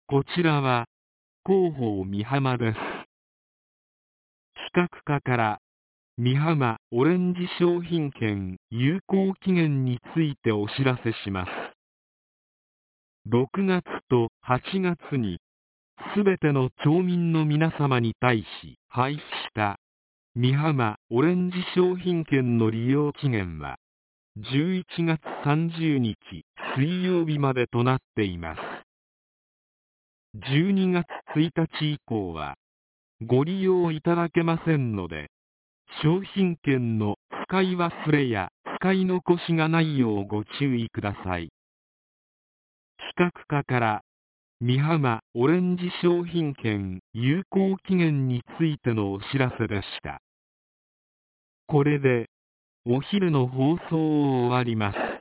こちらは広報美浜です。企画課から美浜オレンジ商品券有効期限についてお知らせします。6月と8月にすべての町民の皆様に対し配布した美浜オレンジ商品券の利用期限は11月30日水曜日までとなっています。12月1日以降はご利用いただけませんので、商品券の使い忘れや使い残しがないようご注意ください。企画課から美浜オレンジ商品券有効期限についてのお知らせでした。これでお昼の放送を終わります。